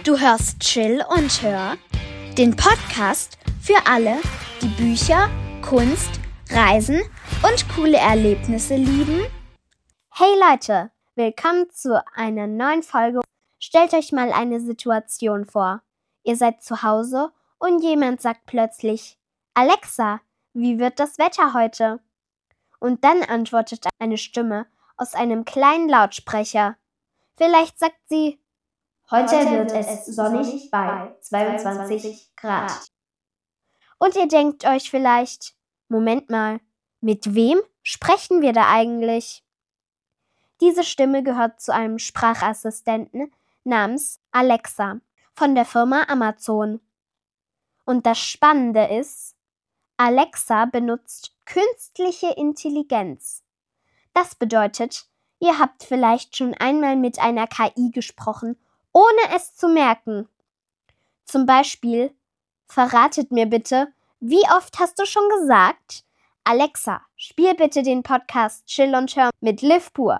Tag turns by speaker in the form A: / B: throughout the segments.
A: Du hörst Chill und Hör, den Podcast für alle, die Bücher, Kunst, Reisen und coole Erlebnisse lieben. Hey Leute, willkommen zu einer neuen Folge. Stellt euch mal eine Situation vor. Ihr seid zu Hause und jemand sagt plötzlich: Alexa, wie wird das Wetter heute? Und dann antwortet eine Stimme aus einem kleinen Lautsprecher. Vielleicht sagt sie: Heute wird es sonnig bei 22 Grad. Und ihr denkt euch vielleicht: Moment mal, mit wem sprechen wir da eigentlich? Diese Stimme gehört zu einem Sprachassistenten namens Alexa von der Firma Amazon. Und das Spannende ist, Alexa benutzt künstliche Intelligenz. Das bedeutet, ihr habt vielleicht schon einmal mit einer KI gesprochen, ohne es zu merken. Zum Beispiel: Verratet mir bitte, wie oft hast du schon gesagt: Alexa, spiel bitte den Podcast Chill und Hör mit Liv Pur.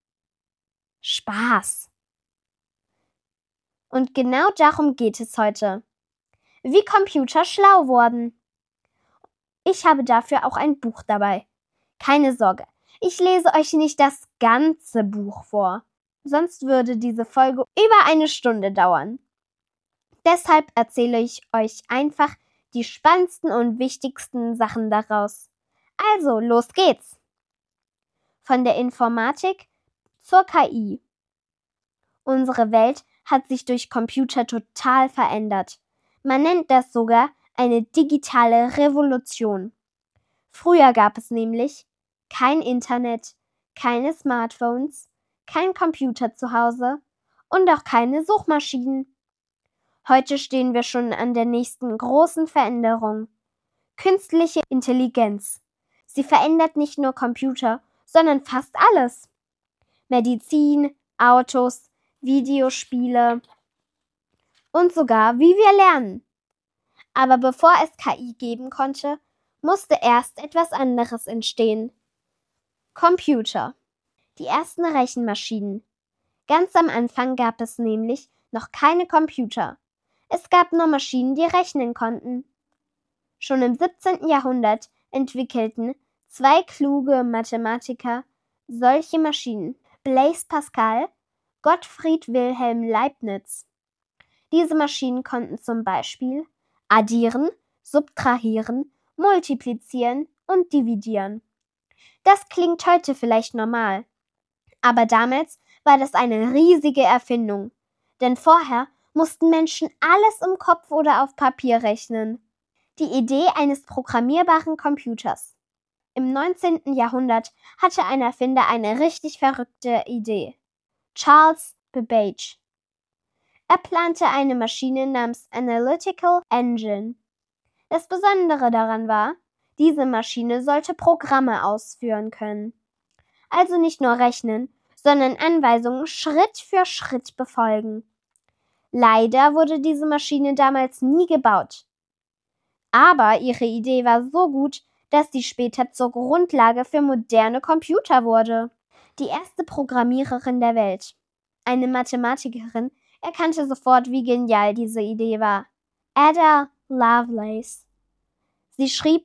A: Spaß! Und genau darum geht es heute. Wie Computer schlau wurden. Ich habe dafür auch ein Buch dabei. Keine Sorge, ich lese euch nicht das ganze Buch vor. Sonst würde diese Folge über eine Stunde dauern. Deshalb erzähle ich euch einfach die spannendsten und wichtigsten Sachen daraus. Also, los geht's! Von der Informatik zur KI. Unsere Welt hat sich durch Computer total verändert. Man nennt das sogar eine digitale Revolution. Früher gab es nämlich kein Internet, keine Smartphones, kein Computer zu Hause und auch keine Suchmaschinen. Heute stehen wir schon an der nächsten großen Veränderung. Künstliche Intelligenz. Sie verändert nicht nur Computer, sondern fast alles. Medizin, Autos, Videospiele und sogar wie wir lernen. Aber bevor es KI geben konnte, musste erst etwas anderes entstehen. Computer. Die ersten Rechenmaschinen. Ganz am Anfang gab es nämlich noch keine Computer. Es gab nur Maschinen, die rechnen konnten. Schon im 17. Jahrhundert entwickelten zwei kluge Mathematiker solche Maschinen: Blaise Pascal, Gottfried Wilhelm Leibniz. Diese Maschinen konnten zum Beispiel addieren, subtrahieren, multiplizieren und dividieren. Das klingt heute vielleicht normal, aber damals war das eine riesige Erfindung, denn vorher mussten Menschen alles im Kopf oder auf Papier rechnen. Die Idee eines programmierbaren Computers. Im 19. Jahrhundert hatte ein Erfinder eine richtig verrückte Idee. Charles Babbage. Er plante eine Maschine namens Analytical Engine. Das Besondere daran war, diese Maschine sollte Programme ausführen können. Also nicht nur rechnen, sondern Anweisungen Schritt für Schritt befolgen. Leider wurde diese Maschine damals nie gebaut. Aber ihre Idee war so gut, dass sie später zur Grundlage für moderne Computer wurde. Die erste Programmiererin der Welt, eine Mathematikerin, erkannte sofort, wie genial diese Idee war. Ada Lovelace. Sie schrieb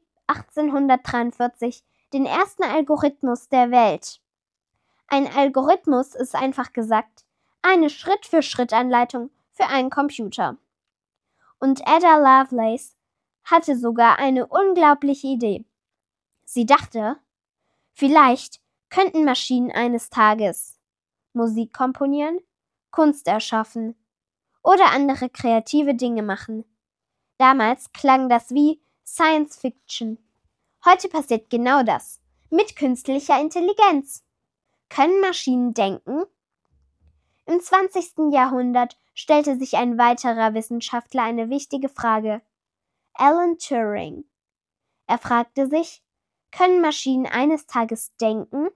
A: 1843 den ersten Algorithmus der Welt. Ein Algorithmus ist einfach gesagt eine Schritt-für-Schritt-Anleitung für einen Computer. Und Ada Lovelace hatte sogar eine unglaubliche Idee. Sie dachte, vielleicht könnten Maschinen eines Tages Musik komponieren, Kunst erschaffen oder andere kreative Dinge machen. Damals klang das wie Science Fiction. Heute passiert genau das mit künstlicher Intelligenz. Können Maschinen denken? Im 20. Jahrhundert stellte sich ein weiterer Wissenschaftler eine wichtige Frage: Alan Turing. Er fragte sich: Können Maschinen eines Tages denken?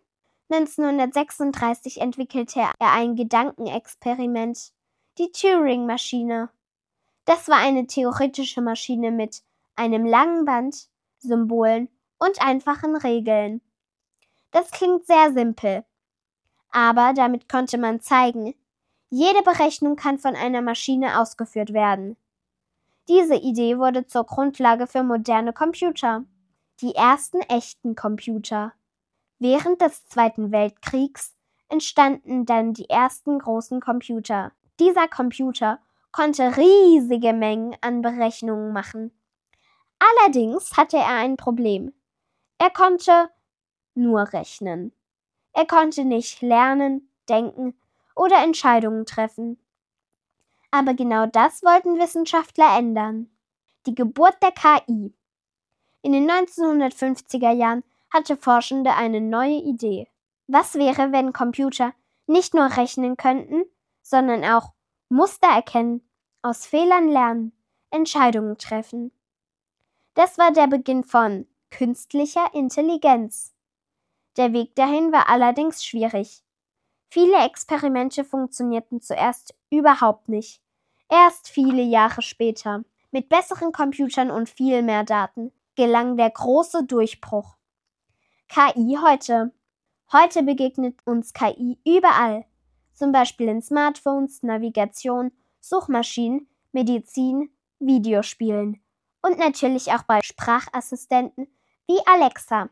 A: 1936 entwickelte er ein Gedankenexperiment, die Turing-Maschine. Das war eine theoretische Maschine mit einem langen Band, Symbolen und einfachen Regeln. Das klingt sehr simpel, aber damit konnte man zeigen, Jede Berechnung kann von einer Maschine ausgeführt werden. Diese Idee wurde zur Grundlage für moderne Computer, die ersten echten Computer. Während des Zweiten Weltkriegs entstanden dann die ersten großen Computer. Dieser Computer konnte riesige Mengen an Berechnungen machen. Allerdings hatte er ein Problem. Er konnte nur rechnen. Er konnte nicht lernen, denken oder Entscheidungen treffen. Aber genau das wollten Wissenschaftler ändern. Die Geburt der KI. In den 1950er Jahren hatte Forschende eine neue Idee. Was wäre, wenn Computer nicht nur rechnen könnten, sondern auch Muster erkennen, aus Fehlern lernen, Entscheidungen treffen? Das war der Beginn von künstlicher Intelligenz. Der Weg dahin war allerdings schwierig. Viele Experimente funktionierten zuerst überhaupt nicht. Erst viele Jahre später, mit besseren Computern und viel mehr Daten, gelang der große Durchbruch. KI heute. Heute begegnet uns KI überall. Zum Beispiel in Smartphones, Navigation, Suchmaschinen, Medizin, Videospielen und natürlich auch bei Sprachassistenten wie Alexa.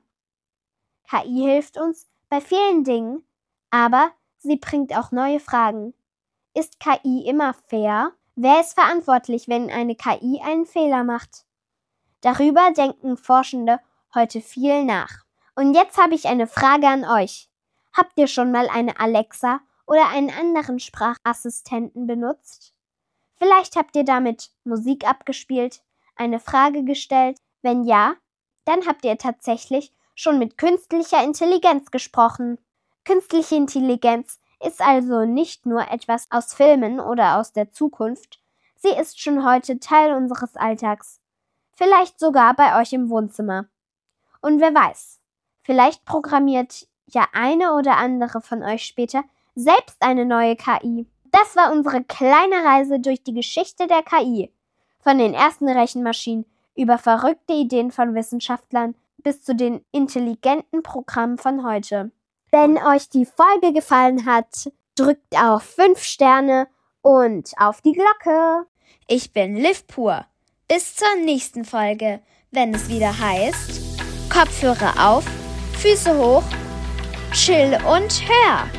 A: KI hilft uns bei vielen Dingen, aber sie bringt auch neue Fragen. Ist KI immer fair? Wer ist verantwortlich, wenn eine KI einen Fehler macht? Darüber denken Forschende heute viel nach. Und jetzt habe ich eine Frage an euch. Habt ihr schon mal eine Alexa oder einen anderen Sprachassistenten benutzt? Vielleicht habt ihr damit Musik abgespielt, eine Frage gestellt. Wenn ja, dann habt ihr tatsächlich schon mit künstlicher Intelligenz gesprochen. Künstliche Intelligenz ist also nicht nur etwas aus Filmen oder aus der Zukunft. Sie ist schon heute Teil unseres Alltags. Vielleicht sogar bei euch im Wohnzimmer. Und wer weiß, vielleicht programmiert ja eine oder andere von euch später selbst eine neue KI. Das war unsere kleine Reise durch die Geschichte der KI. Von den ersten Rechenmaschinen über verrückte Ideen von Wissenschaftlern bis zu den intelligenten Programmen von heute. Wenn euch die Folge gefallen hat, drückt auf 5 Sterne und auf die Glocke.
B: Ich bin Liv Pur. Bis zur nächsten Folge, wenn es wieder heißt: Kopfhörer auf, Füße hoch, chill und hör.